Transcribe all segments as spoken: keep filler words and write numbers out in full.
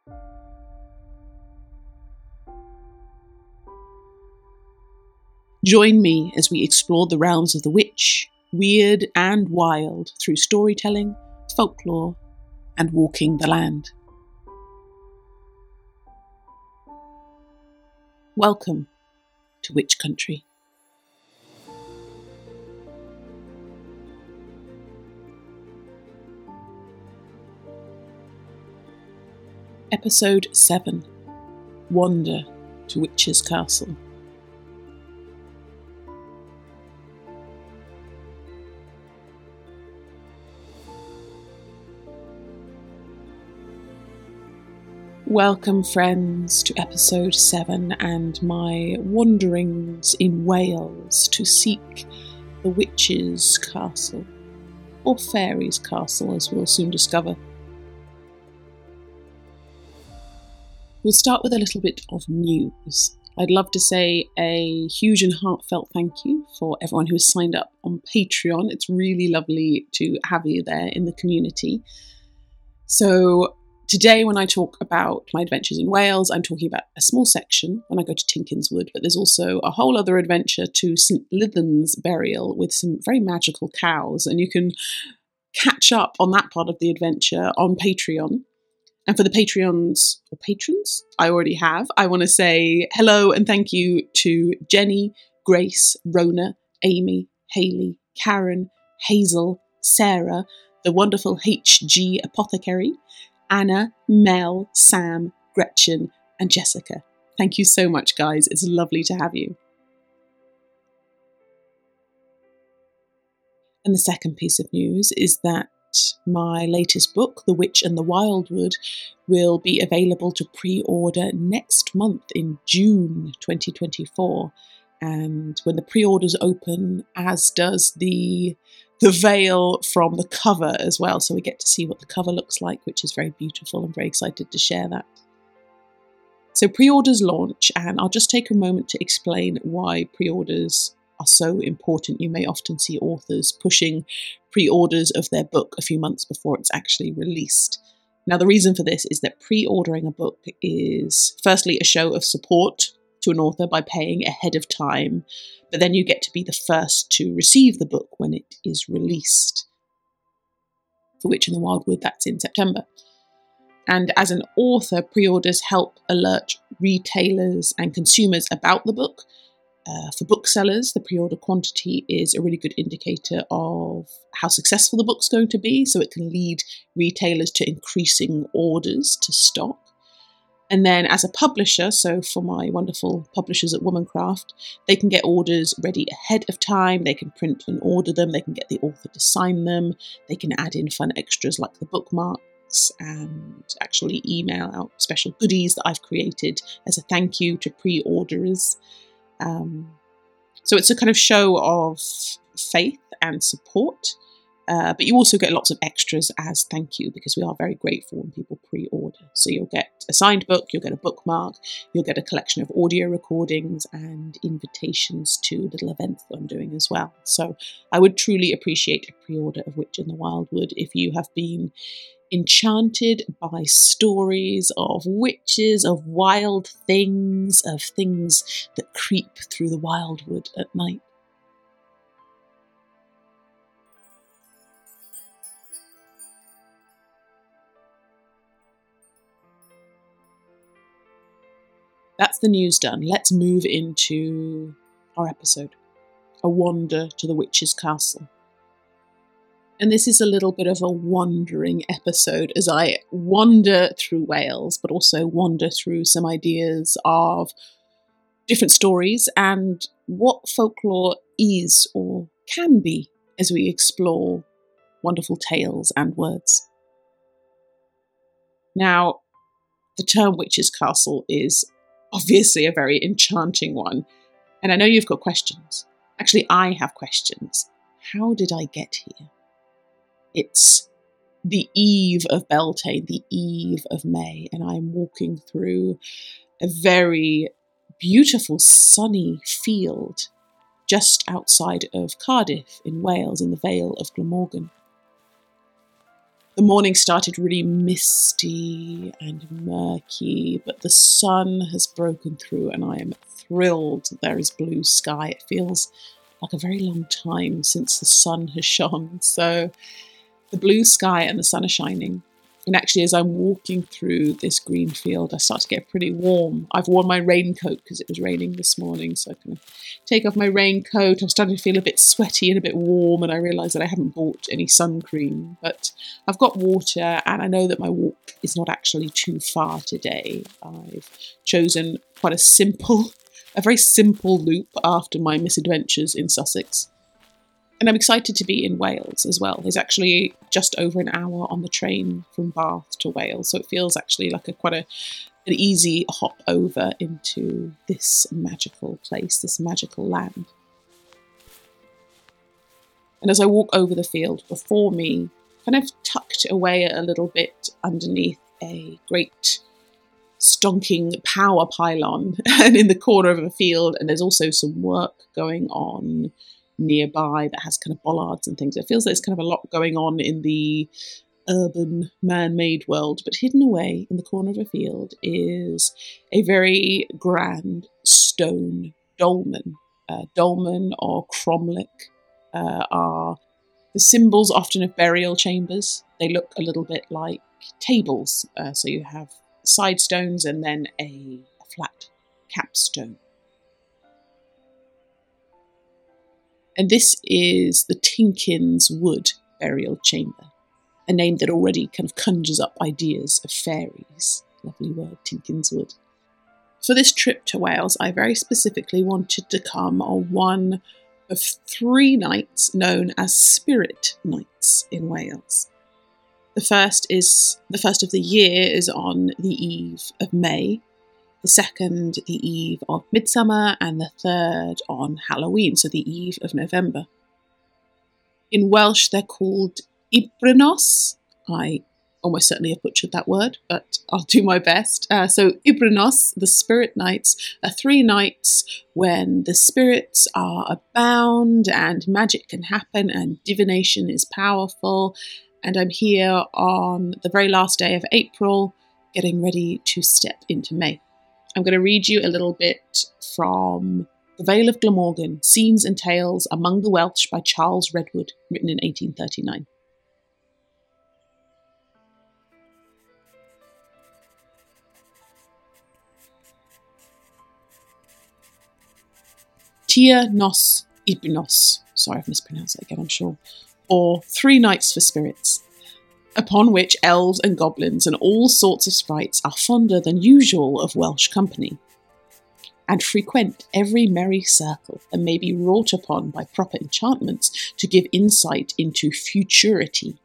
Join me as we explore the realms of the witch, weird and wild, through storytelling, folklore, and walking the land. Welcome to Witch Country. Episode seven. Wander to Witch's Castle. Welcome, friends, to episode seven and my wanderings in Wales to seek the Witch's Castle, or Fairy's Castle, as we'll soon discover. We'll start with a little bit of news. I'd love to say a huge and heartfelt thank you for everyone who has signed up on Patreon. It's really lovely to have you there in the community. So today, when I talk about my adventures in Wales, I'm talking about a small section when I go to Tinkin's Wood, but there's also a whole other adventure to St Lythan's Burial with some very magical cows, and you can catch up on that part of the adventure on Patreon. And for the Patreons, or patrons, I already have, I want to say hello and thank you to Jenny, Grace, Rona, Amy, Hayley, Karen, Hazel, Sarah, the wonderful H G Apothecary, Anna, Mel, Sam, Gretchen, and Jessica. Thank you so much, guys. It's lovely to have you. And the second piece of news is that my latest book, The Witch and the Wildwood, will be available to pre-order next month in June twenty twenty-four. And when the pre-orders open, as does the the veil from the cover as well. So we get to see what the cover looks like, which is very beautiful. I'm very excited to share that. So pre-orders launch, and I'll just take a moment to explain why pre-orders are so important. You may often see authors pushing pre-orders of their book a few months before it's actually released. Now, the reason for this is that pre-ordering a book is firstly a show of support to an author by paying ahead of time, but then you get to be the first to receive the book when it is released. For Witch in the Wildwood, that's in September. And as an author, pre-orders help alert retailers and consumers about the book. Uh, for booksellers, the pre-order quantity is a really good indicator of how successful the book's going to be, so it can lead retailers to increasing orders to stock. And then as a publisher, so for my wonderful publishers at Womancraft, they can get orders ready ahead of time, they can print and order them, they can get the author to sign them, they can add in fun extras like the bookmarks and actually email out special goodies that I've created as a thank you to pre-orderers. Um, so it's a kind of show of faith and support, uh, but you also get lots of extras as thank you, because we are very grateful when people pre-order. So you'll get a signed book, you'll get a bookmark, you'll get a collection of audio recordings and invitations to little events that I'm doing as well. So I would truly appreciate a pre-order of Witch in the Wildwood if you have been enchanted by stories of witches, of wild things, of things that creep through the wildwood at night. That's the news done. Let's move into our episode, A Wander to the Witch's Castle. And this is a little bit of a wandering episode as I wander through Wales, but also wander through some ideas of different stories and what folklore is or can be as we explore wonderful tales and words. Now, the term Witch's Castle is obviously a very enchanting one, and I know you've got questions. Actually, I have questions. How did I get here? It's the eve of Beltane, the eve of May, and I'm walking through a very beautiful sunny field just outside of Cardiff in Wales in the Vale of Glamorgan. The morning started really misty and murky, but the sun has broken through and I am thrilled that there is blue sky. It feels like a very long time since the sun has shone. So the blue sky and the sun are shining. And actually, as I'm walking through this green field, I start to get pretty warm. I've worn my raincoat because it was raining this morning, so I kind of take off my raincoat. I'm starting to feel a bit sweaty and a bit warm, and I realise that I haven't bought any sun cream. But I've got water, and I know that my walk is not actually too far today. I've chosen quite a simple, a very simple loop after my misadventures in Sussex. And I'm excited to be in Wales as well. There's actually just over an hour on the train from Bath to Wales, so it feels actually like a quite a, an easy hop over into this magical place, this magical land. And as I walk over the field before me, kind of tucked away a little bit underneath a great stonking power pylon and in the corner of a field, and there's also some work going on nearby that has kind of bollards and things. It feels like there's kind of a lot going on in the urban man-made world, but hidden away in the corner of a field is a very grand stone dolmen. Uh, dolmen or cromlech uh, are the symbols often of burial chambers. They look a little bit like tables, uh, so you have side stones and then a, a flat capstone. And this is the Tinkins Wood burial chamber, a name that already kind of conjures up ideas of fairies. Lovely word, Tinkins Wood. For this trip to Wales, I very specifically wanted to come on one of three nights known as Spirit Nights in Wales. The first is the first of the year is on the eve of May, the second the eve of Midsummer, and the third on Halloween, so the eve of November. In Welsh, they're called Ibrynos. I almost certainly have butchered that word, but I'll do my best. Uh, so Ibrynos, the Spirit Nights, are three nights when the spirits are abound and magic can happen and divination is powerful. And I'm here on the very last day of April, getting ready to step into May. I'm going to read you a little bit from The Vale of Glamorgan, Scenes and Tales Among the Welsh by Charles Redwood, written in eighteen thirty-nine. Tia Nos Ibnos, sorry I've mispronounced it again, I'm sure, or Three Nights for Spirits, upon which elves and goblins and all sorts of sprites are fonder than usual of Welsh company, and frequent every merry circle, and may be wrought upon by proper enchantments to give insight into futurity.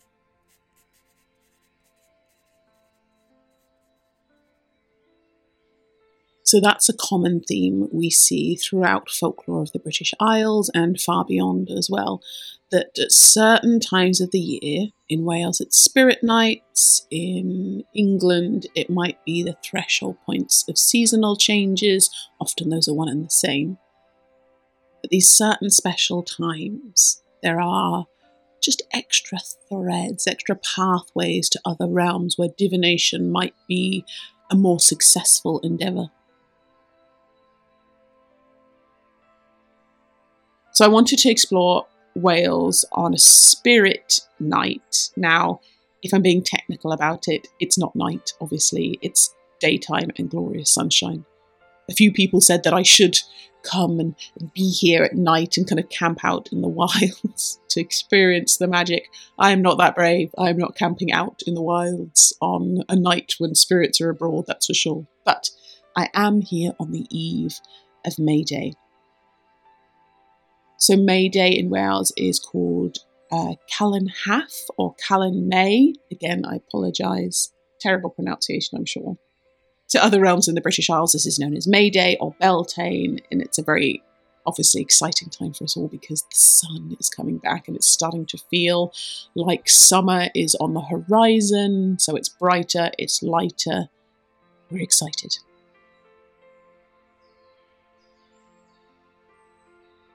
So that's a common theme we see throughout folklore of the British Isles and far beyond as well, that at certain times of the year, in Wales it's Spirit Nights, in England it might be the threshold points of seasonal changes, often those are one and the same. At these certain special times, there are just extra threads, extra pathways to other realms where divination might be a more successful endeavour. So I wanted to explore Wales on a spirit night. Now, if I'm being technical about it, it's not night, obviously. It's daytime and glorious sunshine. A few people said that I should come and, and be here at night and kind of camp out in the wilds to experience the magic. I am not that brave. I am not camping out in the wilds on a night when spirits are abroad, that's for sure. But I am here on the eve of May Day. So May Day in Wales is called uh, Calan Haf or Calan May. Again, I apologise. Terrible pronunciation, I'm sure. To other realms in the British Isles, this is known as May Day or Beltane, and it's a very obviously exciting time for us all because the sun is coming back and it's starting to feel like summer is on the horizon. So it's brighter, it's lighter. We're excited.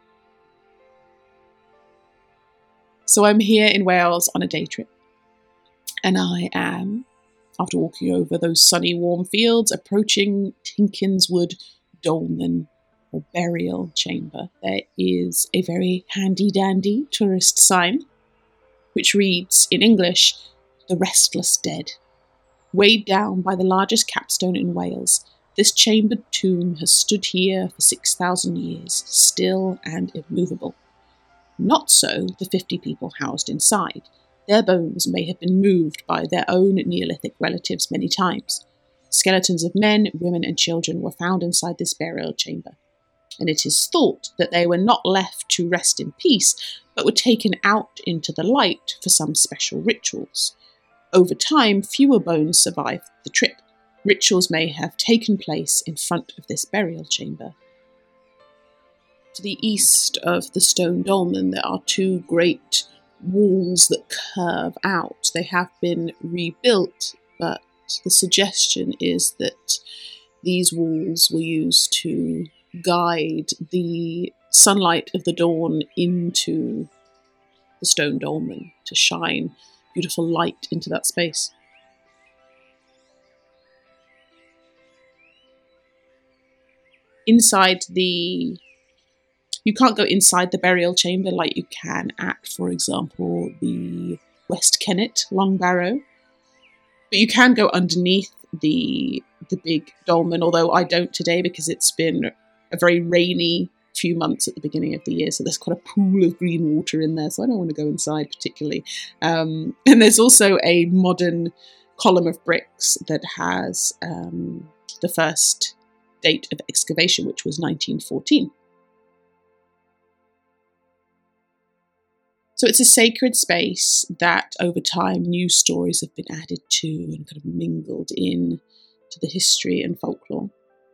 So I'm here in Wales on a day trip. And I am, after walking over those sunny warm fields, approaching Tinkinswood Dolmen, or burial chamber. There is a very handy-dandy tourist sign, which reads in English, "The Restless Dead." Weighed down by the largest capstone in Wales, this chambered tomb has stood here for six thousand years, still and immovable. Not so the fifty people housed inside. Their bones may have been moved by their own Neolithic relatives many times. Skeletons of men, women, and children were found inside this burial chamber, and it is thought that they were not left to rest in peace, but were taken out into the light for some special rituals. Over time, fewer bones survived the trip. Rituals may have taken place in front of this burial chamber. To the east of the stone dolmen, there are two great walls that curve out. They have been rebuilt, but the suggestion is that these walls were used to guide the sunlight of the dawn into the stone dolmen, to shine beautiful light into that space. Inside the... You can't go inside the burial chamber like you can at, for example, the West Kennet Long Barrow. But you can go underneath the the big dolmen, although I don't today because it's been a very rainy few months at the beginning of the year, so there's quite a pool of green water in there, so I don't want to go inside particularly. Um, and there's also a modern column of bricks that has um, the first date of excavation, which was nineteen fourteen. So it's a sacred space that over time new stories have been added to and kind of mingled in to the history and folklore.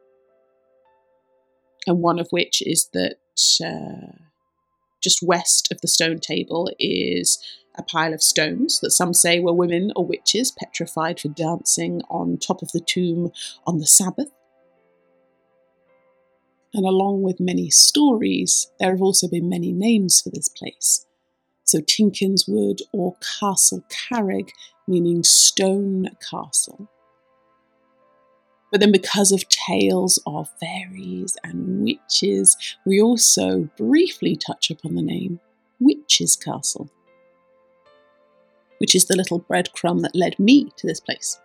And one of which is that uh, just west of the stone table is a pile of stones that some say were women or witches petrified for dancing on top of the tomb on the Sabbath. And along with many stories, there have also been many names for this place. So Tinkinswood or Castle Carrig, meaning stone castle. But then because of tales of fairies and witches, we also briefly touch upon the name Witch's Castle, which is the little breadcrumb that led me to this place.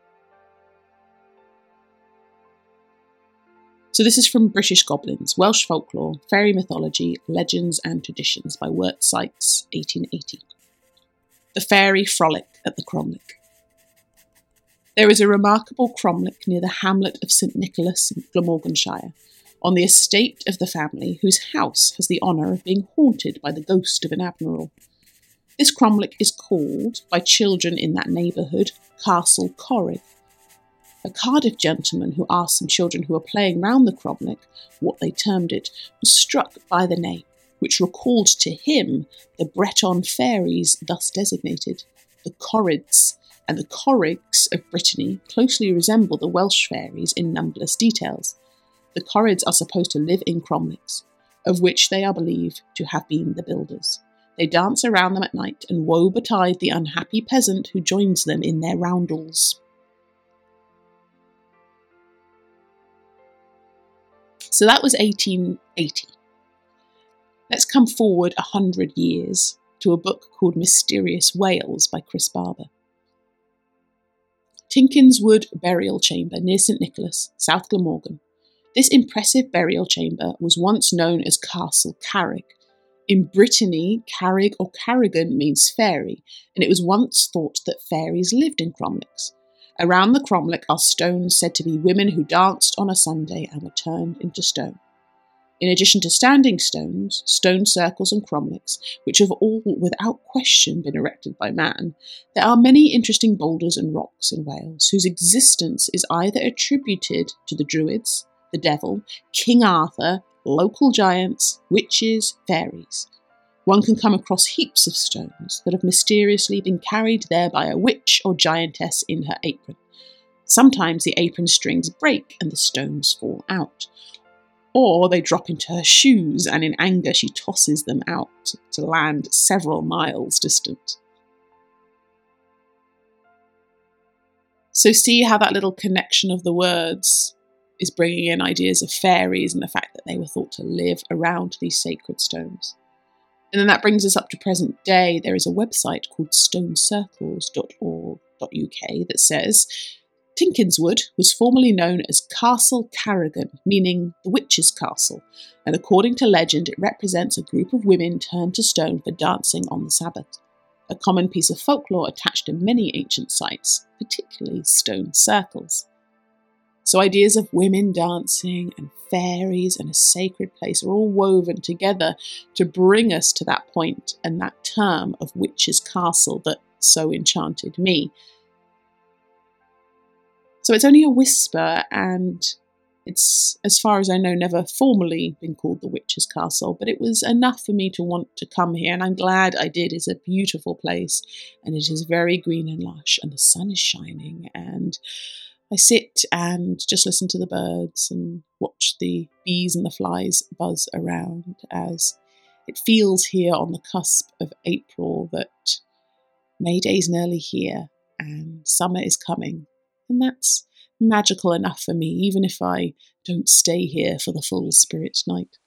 So this is from British Goblins, Welsh Folklore, Fairy Mythology, Legends and Traditions by Wirt Sykes, eighteen eighty. The Fairy Frolic at the Cromlech. There is a remarkable cromlech near the hamlet of St Nicholas, Glamorganshire, on the estate of the family whose house has the honour of being haunted by the ghost of an admiral. This cromlech is called, by children in that neighbourhood, Castle Corrig. A Cardiff gentleman who asked some children who were playing round the cromlech what they termed it was struck by the name, which recalled to him the Breton fairies thus designated, the Corrids, and the Corrigs of Brittany closely resemble the Welsh fairies in numberless details. The Corrids are supposed to live in cromlechs, of which they are believed to have been the builders. They dance around them at night, and woe betide the unhappy peasant who joins them in their roundels. So that was eighteen eighty. Let's come forward a hundred years to a book called Mysterious Wales by Chris Barber. Tinkinswood Burial Chamber near St Nicholas, South Glamorgan. This impressive burial chamber was once known as Castle Carrig. In Brittany, Carrig or Carrigan means fairy, and it was once thought that fairies lived in cromlechs. Around the cromlech are stones said to be women who danced on a Sunday and were turned into stone. In addition to standing stones, stone circles and cromlechs, which have all without question been erected by man, there are many interesting boulders and rocks in Wales whose existence is either attributed to the Druids, the devil, King Arthur, local giants, witches, fairies. One can come across heaps of stones that have mysteriously been carried there by a witch or giantess in her apron. Sometimes the apron strings break and the stones fall out. Or they drop into her shoes and in anger she tosses them out to land several miles distant. So see how that little connection of the words is bringing in ideas of fairies and the fact that they were thought to live around these sacred stones. And then that brings us up to present day. There is a website called stone circles dot org dot U K that says, Tinkinswood was formerly known as Castle Carrigan, meaning the witch's castle, and according to legend it represents a group of women turned to stone for dancing on the Sabbath, a common piece of folklore attached to many ancient sites, particularly stone circles. So ideas of women dancing and fairies and a sacred place are all woven together to bring us to that point and that term of witch's castle that so enchanted me. So it's only a whisper, and it's, as far as I know, never formally been called the Witch's Castle, but it was enough for me to want to come here, and I'm glad I did. It's a beautiful place, and it is very green and lush, and the sun is shining, and I sit and just listen to the birds and watch the bees and the flies buzz around as it feels here on the cusp of April that May Day's nearly here and summer is coming. And that's magical enough for me, even if I don't stay here for the full spirit night.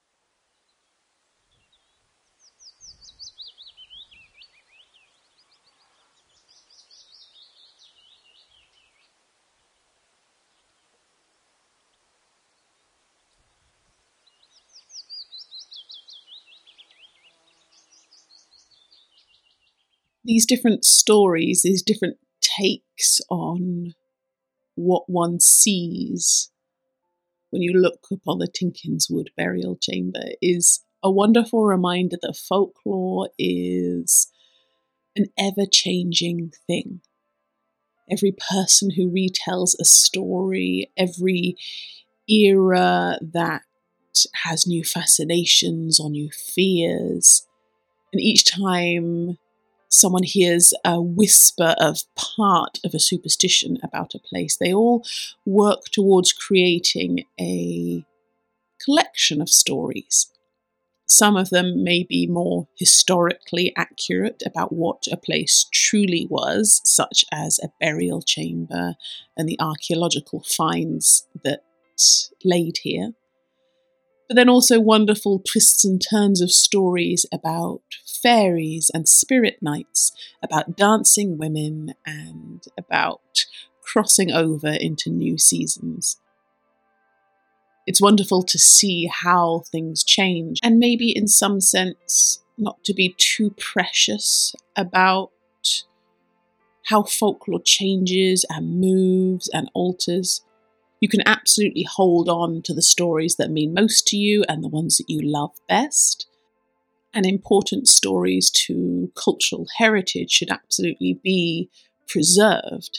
These different stories, these different takes on what one sees when you look upon the Tinkinswood burial chamber is a wonderful reminder that folklore is an ever-changing thing. Every person who retells a story, every era that has new fascinations or new fears, and each time someone hears a whisper of part of a superstition about a place, they all work towards creating a collection of stories. Some of them may be more historically accurate about what a place truly was, such as a burial chamber and the archaeological finds that laid here. But then also wonderful twists and turns of stories about fairies and spirit nights, about dancing women, and about crossing over into new seasons. It's wonderful to see how things change, and maybe in some sense not to be too precious about how folklore changes and moves and alters. You can absolutely hold on to the stories that mean most to you and the ones that you love best. And important stories to cultural heritage should absolutely be preserved.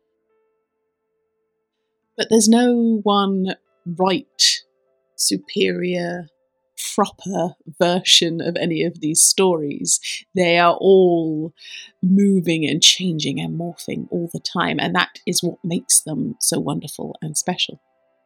But there's no one right, superior, proper version of any of these stories. They are all moving and changing and morphing all the time, and that is what makes them so wonderful and special.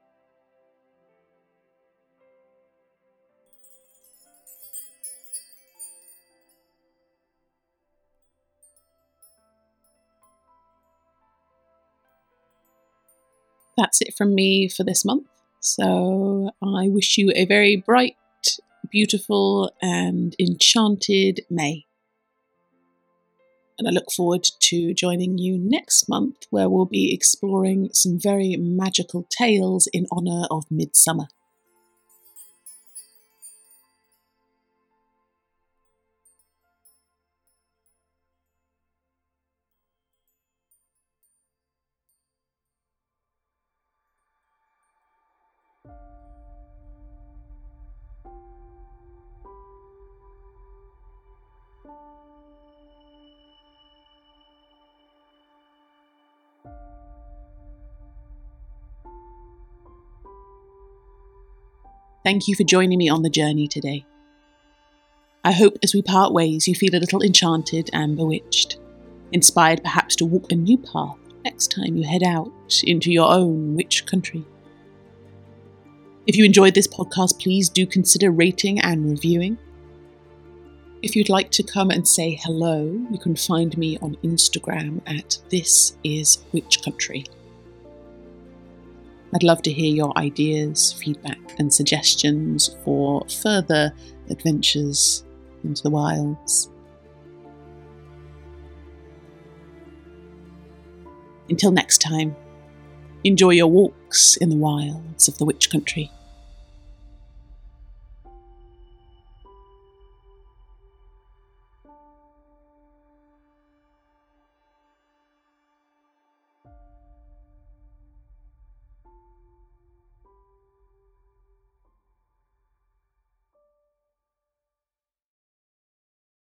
That's it from me for this month. So I wish you a very bright, beautiful and enchanted May. And I look forward to joining you next month, where we'll be exploring some very magical tales in honour of Midsummer. Thank you for joining me on the journey today. I hope as we part ways you feel a little enchanted and bewitched, inspired perhaps to walk a new path next time you head out into your own witch country. If you enjoyed this podcast, please do consider rating and reviewing. If you'd like to come and say hello, you can find me on Instagram at This Is Witch Country. I'd love to hear your ideas, feedback and suggestions for further adventures into the wilds. Until next time, enjoy your walks in the wilds of the Witch Country.